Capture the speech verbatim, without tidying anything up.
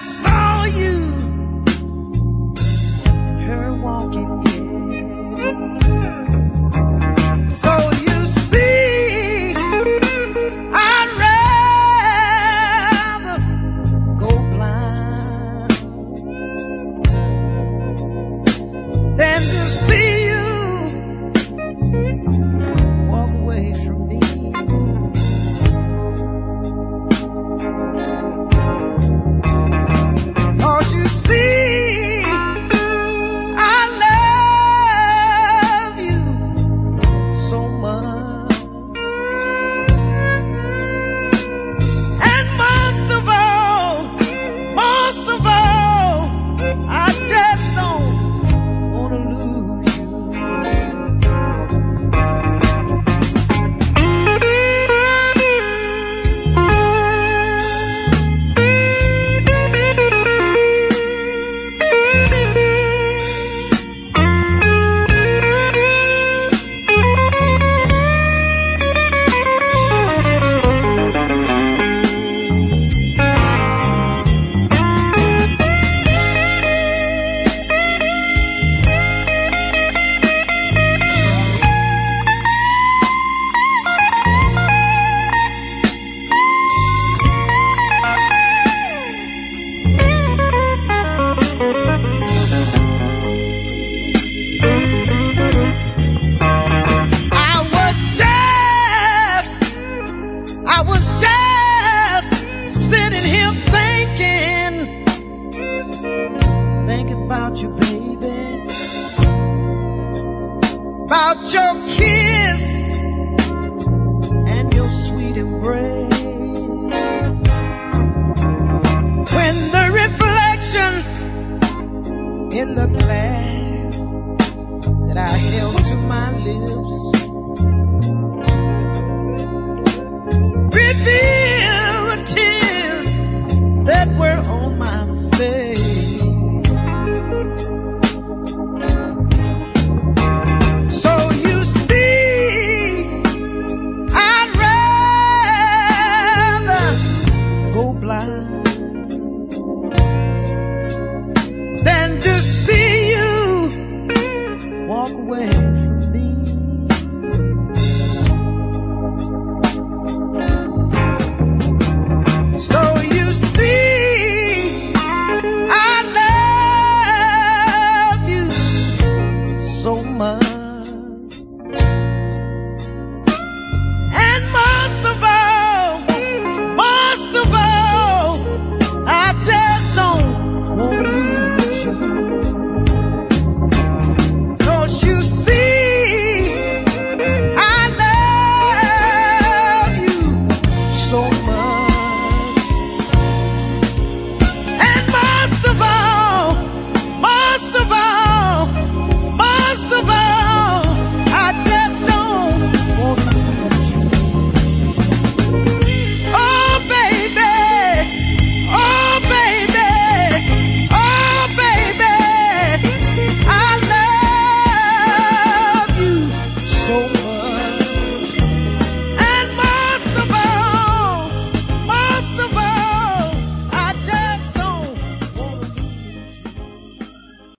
saw you and her walking in. So you see, I'd rather go blind than to see you walk away from me. Cause you see, I love you so much. And most of all, most of all, I just don't wanna lose you. I was just, I was just sitting here thinking, thinking about you, baby, about your kiss and your sweet embrace. When the reflection in the glass that I held to my lips revealed the tears that were on my face. So you see, I'd rather go blind than to see you walk away from me. So you see, I love you so much. And most of all, most of all, I just don't want to lose you. Cause you see, I love you so much.